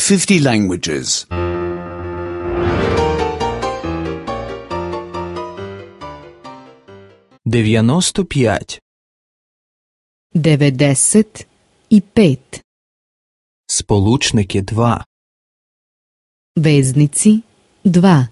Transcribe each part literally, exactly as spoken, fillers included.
fifty languages. дев'яносто п'ять. Devedeset i pet. Сполучники два. Veznici dva.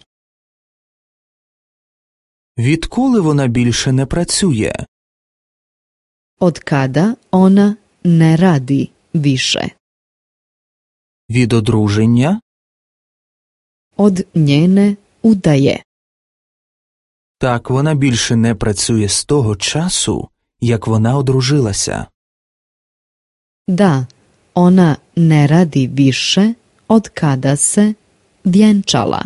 Відколи вона більше не працює? Od kada ona ne radi više? Від одруження? Od njene udaje. Так, вона більше не працює з того часу, як вона одружилася. Da, ona ne radi više od kada se vjenčala.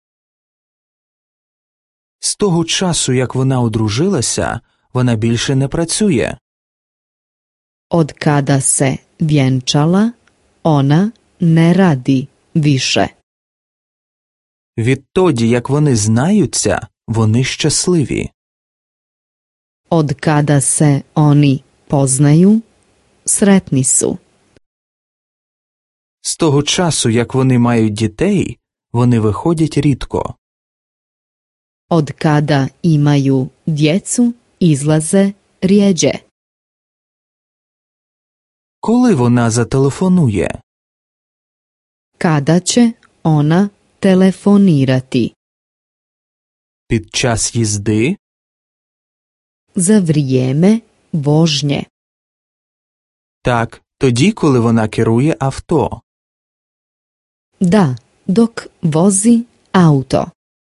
З того часу, як вона одружилася, вона більше не працює. Od kada se vjenčala, ona ne radi više. Відтоді, як вони знаються, вони щасливі. Od kada se oni poznaju, sretni su. З того часу, як вони мають дітей, вони виходять рідко. Od kada imaju djecu, izlaze rjeđe. Коли вона зателефонує? Kada će ona telefonirati? Під час їзди? Za vrijeme vožnje. Так, тоді, коли вона керує авто. Da, dok vozi auto.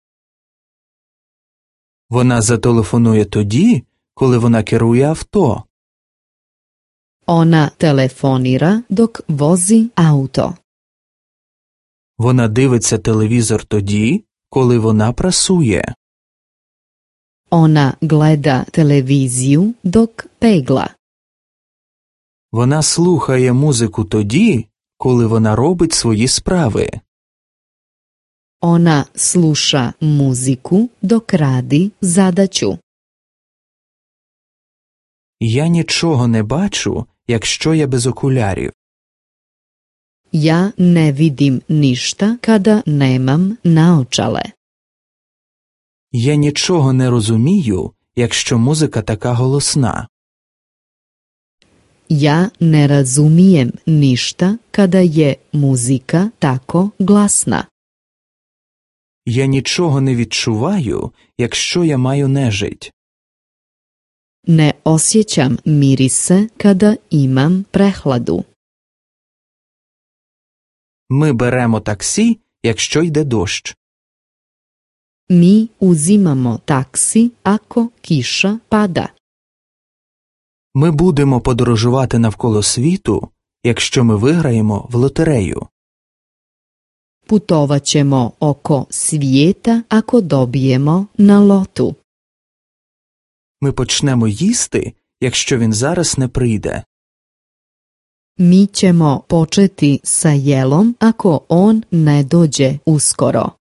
Вона зателефонує тоді, коли вона керує авто. Ona telefonira dok vozi auto. Вона дивиться телевізор тоді, коли вона прасує. Ona gleda televiziju dok pegla. Вона слухає музику тоді, коли вона робить свої справи. Ona sluša muziku dok radi zadaću. Я нічого не бачу, якщо я без окулярів. Ja ne vidim ništa kada nemam naočale. Я нічого не розумію, якщо музика така голосна. Ja ne razumijem ništa kada je muzika tako glasna. Я нічого не відчуваю, якщо я маю нежить. Ne osjećam mirise kada imam prehladu. Ми беремо таксі, якщо йде дощ. Mi uzimamo taksi ako kiša pada. Ми будемо подорожувати навколо світу, якщо ми виграємо в лотерею. Putovaćemo oko svijeta ako dobijemo na lotu. Ми почнемо їсти, якщо він зараз не прийде. Mi ćemo početi sa jelom ako on ne dođe uskoro.